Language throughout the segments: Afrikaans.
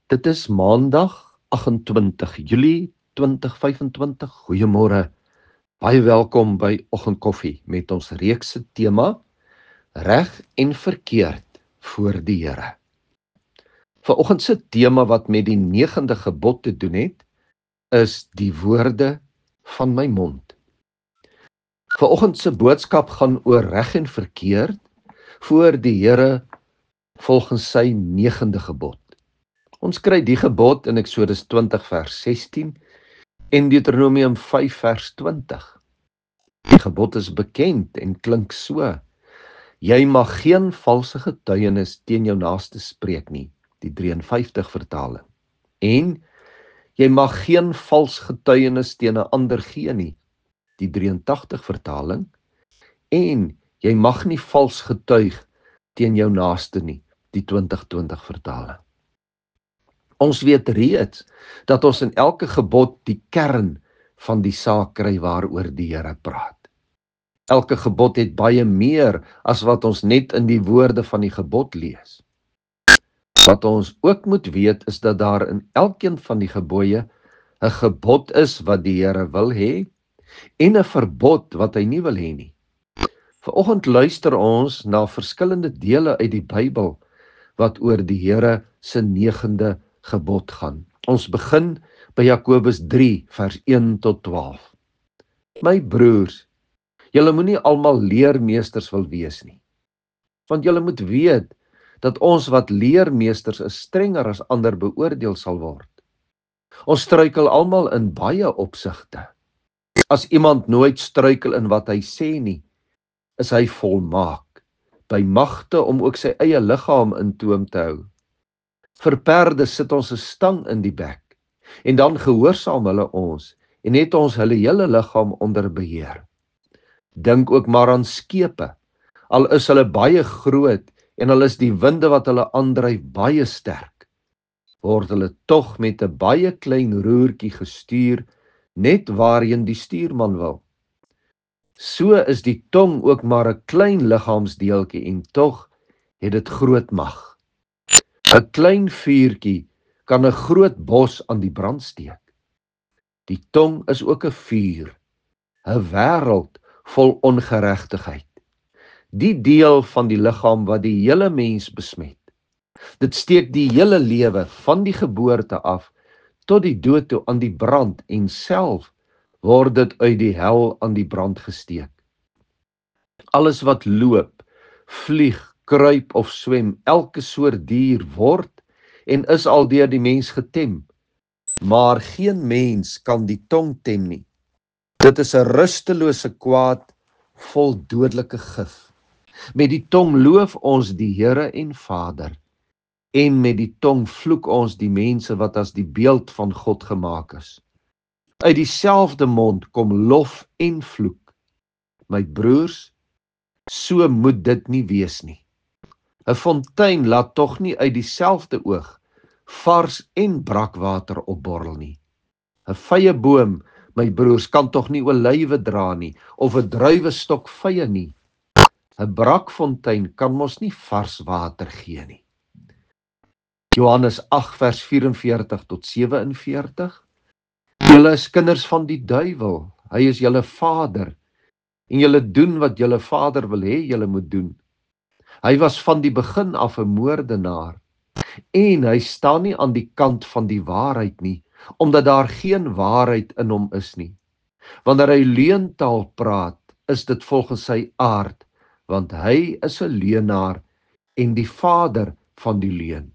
Dit is Maandag 28 Julie 2025. Goeiemôre. Baie welkom by Oggendkoffie met ons reeks se tema Reg en verkeerd voor die Here. Vanoggend se tema wat met die 9de gebod te doen het, is die woorde van my mond. Vanoggend se boodskap gaan oor reg en verkeerd voor die Here volgens sy 9de gebod. Ons kry die gebod in Eksodus 20 vers 16 en Deuteronomium 5 vers 20. Die gebod is bekend en klink so: Jy mag geen valse getuienis teen jou naaste spreek nie, die 53 vertaling. En jy mag geen vals getuienis teen 'n ander gee nie, die 83 vertaling. En jy mag nie vals getuig teen jou naaste nie, die 2020 vertaling. Ons weet reeds dat ons in elke gebod die kern van die saak kry waaroor die Here praat. Elke gebod het baie meer as wat ons net in die woorde van die gebod lees. Wat ons ook moet weet is dat daar in elkeen van die gebooie 'n gebod is wat die Here wil hê en 'n verbod wat hy nie wil hê nie. Vanoggend luister ons na verskillende dele uit die Bybel wat oor die Here se 9de gebod gaan. Ons begin by Jakobus 3 vers 1 tot 12. My broers, julle moenie almal leermeesters wil wees nie. Want julle moet weet dat ons wat leermeesters is strenger as ander beoordeel sal word. Ons struikel almal in baie opsigte. As iemand nooit struikel in wat hy sê nie, is hy volmaak, by magte om ook sy eie liggaam in toom te hou. Vir perde sit ons 'n stang in die bek, en dan gehoorsaam hulle ons, en het ons hulle hele liggaam onder beheer. Dink ook maar aan skepe, al is hulle baie groot, en al is die winde wat hulle aandryf baie sterk, word hulle tog met 'n baie klein roertjie gestuur, net waarheen die stuurman wil. So is die tong ook maar 'n klein liggaamsdeeltjie, en tog het dit groot mag. 'n Klein vuurtjie kan 'n groot bos aan die brand steek. Die tong is ook 'n vuur, 'n wêreld vol ongeregtigheid. Die deel van die liggaam wat die hele mens besmet. Dit steek die hele lewe van die geboorte af tot die dood toe aan die brand, en self word dit uit die hel aan die brand gesteek. Alles wat loop, vlieg, kruip of swem, elke soort dier word en is al deur die mens getem. Maar geen mens kan die tong tem nie. Dit is 'n rustelose kwaad vol dodelike gif. Met die tong loof ons die Here en Vader, en met die tong vloek ons die mense wat as die beeld van God gemaak is. Uit dieselfde mond kom lof en vloek. My broers, so moet dit nie wees nie. 'n Fontein laat tog nie uit dieselfde oog vars en brakwater opborrel nie. 'n Vye boom, my broers, kan tog nie olywe dra nie, of 'n druiwestok vye nie. 'n Brakfontein kan mos nie vars water gee nie. Johannes 8 vers 44 tot 47. Julle is kinders van die duiwel, hy is julle vader, en julle doen wat julle vader wil hê julle moet doen. Hy was van die begin af 'n moordenaar, en hy staan nie aan die kant van die waarheid nie, omdat daar geen waarheid in hom is nie. Wanneer hy leuntaal praat, is dit volgens sy aard, want hy is 'n leuenaar en die vader van die leuen.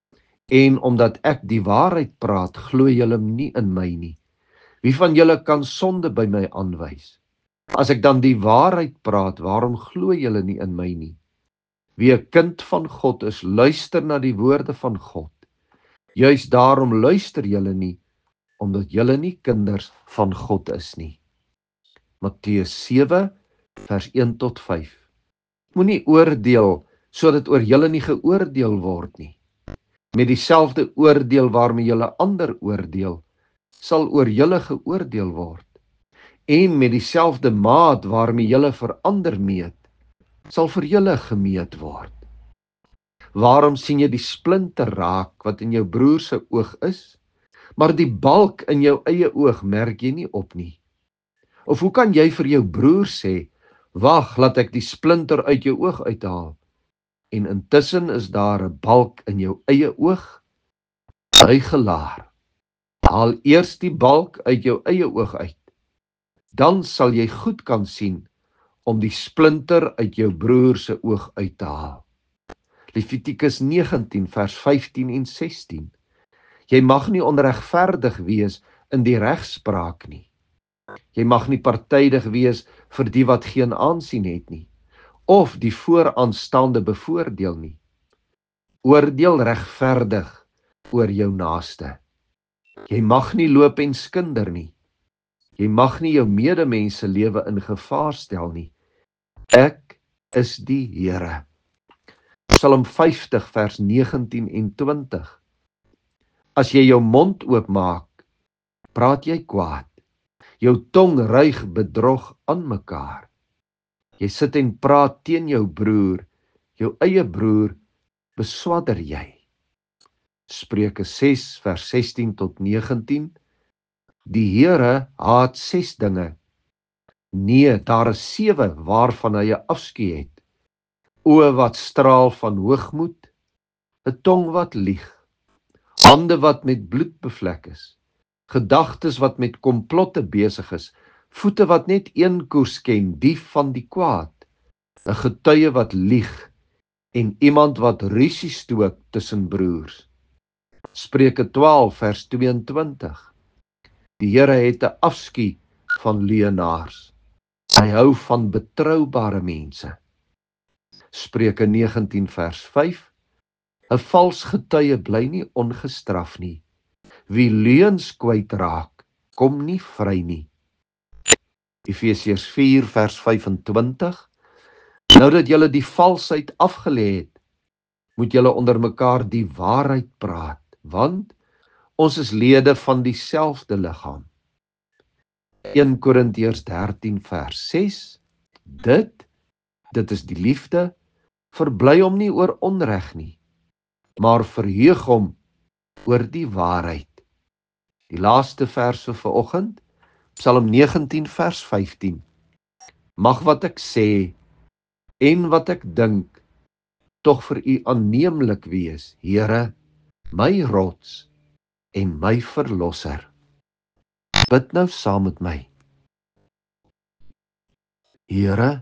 En omdat ek die waarheid praat, glo julle nie in my nie. Wie van julle kan sonde by my aanwys? As ek dan die waarheid praat, waarom glo julle nie in my nie? Wie 'n kind van God is, luister na die woorde van God. Juis daarom luister julle nie, omdat julle nie kinders van God is nie. Matteus 7 vers 1 tot 5. Moenie oordeel, sodat oor julle nie geoordeel word nie. Met dieselfde oordeel waarmee julle ander oordeel, sal oor julle geoordeel word. En met dieselfde maat waarmee julle vir ander meet, sal vir julle gemeet word. Waarom sien jy die splinter raak wat in jou broer se oog is, maar die balk in jou eie oog merk jy nie op nie? Of hoe kan jy vir jou broer sê, wag, laat ek die splinter uit jou oog uithaal, en intussen is daar 'n balk in jou eie oog? Huigelaar, haal eers die balk uit jou eie oog uit, dan sal jy goed kan sien om die splinter uit jou broer se oog uit te haal. Levitikus 19 vers 15 en 16. Jy mag nie onregverdig wees in die regspraak nie. Jy mag nie partydig wees vir die wat geen aansien het nie, of die vooraanstaande bevoordeel nie. Oordeel regverdig oor jou naaste. Jy mag nie loop en skinder nie. Jy mag nie jou medemense lewe in gevaar stel nie. Ek is die Here. Psalm 50 vers 19 en 20. As jy jou mond oopmaak, praat jy kwaad. Jou tong ruig bedrog aan mekaar. Jy sit en praat teen jou broer, jou eie broer beswadder jy. Spreuke 6 vers 16 tot 19. Die Here haat 6 dinge. Nee, daar is 7 waarvan hy 'n afskeid het. Oë wat straal van hoogmoed, 'n tong wat lieg, hande wat met bloed bevlek is, gedagtes wat met komplotte besig is, voete wat net een koers ken, die van die kwaad, 'n getuie wat lieg en iemand wat rusie stook tussen broers. Spreuke 12 vers 22. Die Here het 'n afskie van leienaars. Hy hou van betroubare mense. Spreuke 19 vers 5. 'n vals getuie bly nie ongestraf nie. Wie leuns kwytraak, kom nie vry nie. Efesiërs 4 vers 25. Nou dat julle die valsheid afgelê het, moet julle onder mekaar die waarheid praat, want ons is lede van dieselfde liggaam. 1 Korintiërs 13 vers 6. Dit is die liefde, verbly hom nie oor onreg nie, maar verheug hom oor die waarheid. Die laaste vers vir vanoggend, Psalm 19 vers 15. Mag wat ek sê en wat ek dink tog vir u aanneemlik wees, Here, my rots en my verlosser. Bid nou saam met my. Here,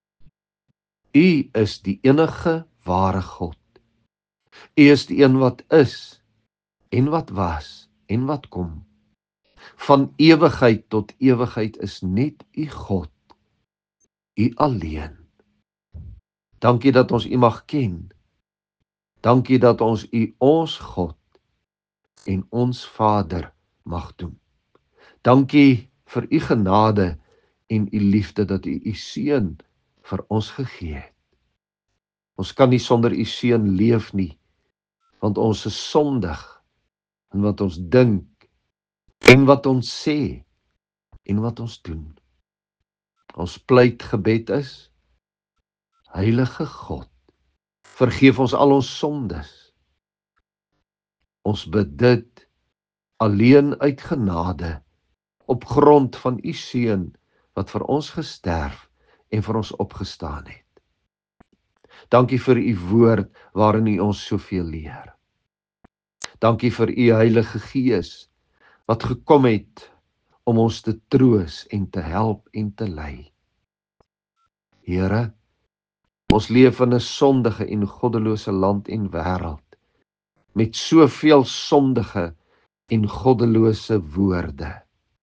u is die enige ware God. U is die een wat is en wat was en wat kom. Van ewigheid tot ewigheid is net u God, u alleen. Dankie dat ons u mag ken. Dankie dat ons u ons God en ons Vader mag doen. Dankie vir u genade en u liefde dat u u seun vir ons gegee het. Ons kan nie sonder u seun leef nie, want ons is sondig in wat ons dink en wat ons sê en wat ons doen. Ons pleitgebed is: Heilige God, vergeef ons al ons sondes. Ons bid dit alleen uit genade, op grond van u seun wat vir ons gesterf en vir ons opgestaan het. Dankie vir u woord waarin u ons soveel leer. Dankie vir u Heilige Gees wat gekom het om ons te troos en te help en te lei. Here, ons leef in 'n sondige en goddelose land en wêreld, met soveel sondige en goddelose woorde.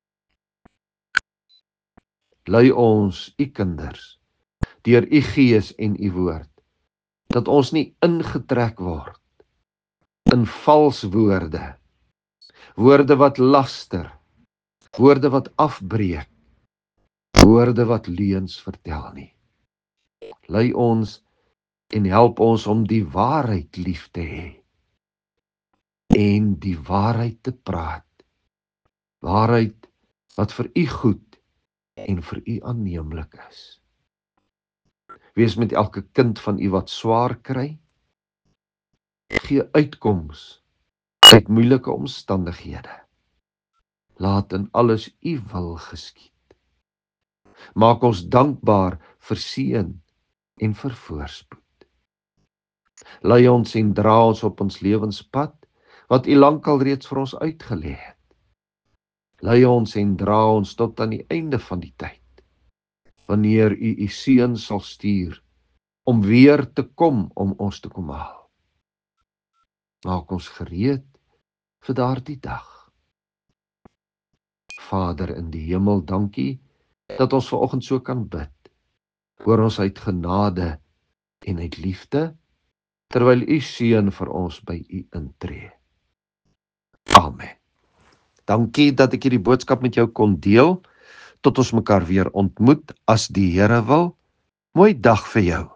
Lei ons, u kinders, deur u Gees en u woord, dat ons nie ingetrek word in vals woorde, woorde wat laster, woorde wat afbreek, woorde wat leuns vertel nie. Lei ons en help ons om die waarheid lief te hê en die waarheid te praat. Waarheid wat vir u goed en vir u aanneemlik is. Wees met elke kind van u wat swaar kry, Gee uitkoms uit moeilike omstandighede. Laat in alles U wil geskied. Maak ons dankbaar vir seën en vir voorspoed. Lei ons en dra ons op ons lewenspad, wat U lankal reeds vir ons uitgelê het. Lei ons en dra ons tot aan die einde van die tyd, wanneer U seun sal stuur, om weer te kom om ons te kom haal. Maak ons gereed vir daardie dag. Vader in die hemel, dankie dat ons vanoggend so kan bid. Hoor ons uit genade en uit liefde, terwyl U seun vir ons by U intree. Amen. Dankie dat ek hierdie boodskap met jou kon deel. Tot ons mekaar weer ontmoet, as die Here wil. Mooi dag vir jou.